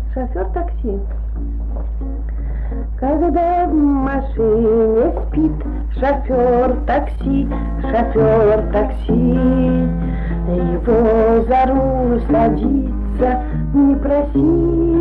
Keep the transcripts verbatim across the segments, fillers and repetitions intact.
Шофер такси. Когда в машине спит шофер такси, шофер такси, его за руль садиться не проси.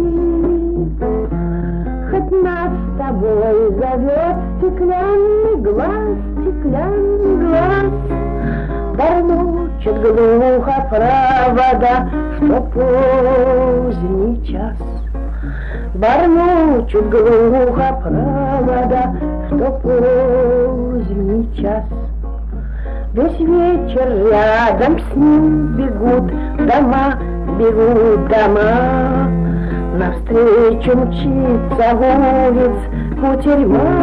Хоть нас с тобой зовет стеклянный глаз, стеклянный глаз, бормочет глухо провода, что поздний час. Бормочет глухо провода, что поздний час. Весь вечер рядом с ним бегут дома, бегут дома. Навстречу мчится улиц кутерьма.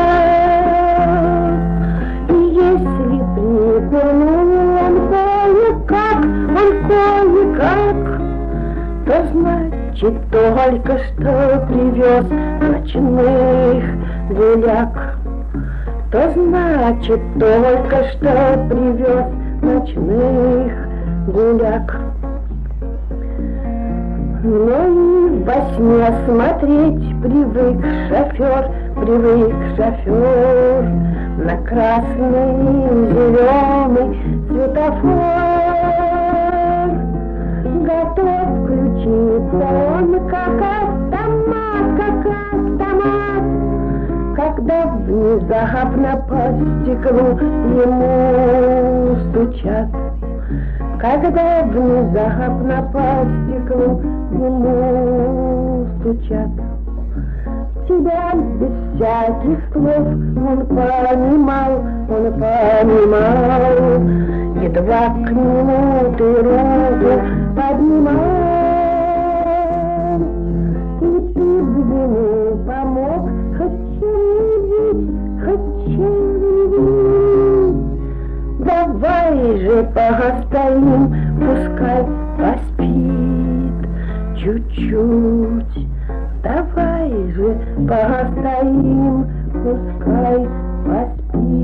И если прикурнул он кое-как, он кое-как, то значит только что привез ночных гуляк. То значит только что привез ночных гуляк. Но и во сне смотреть привык шофер, привык шофер на красный и зеленый светофор. Готов включиться он как автомат, как автомат, когда внезапно по стеклу ему стучат. Когда внезапно по стеклу ему стучат. Тебя без всяких слов он понимал, он понимал. Едва к нему ты руку поднимал. И ты бы ему помог хоть чем-нибудь, хоть чем-нибудь. Давай же постоим, пускай поспит чуть-чуть. Давай же постоим, пускай поспит.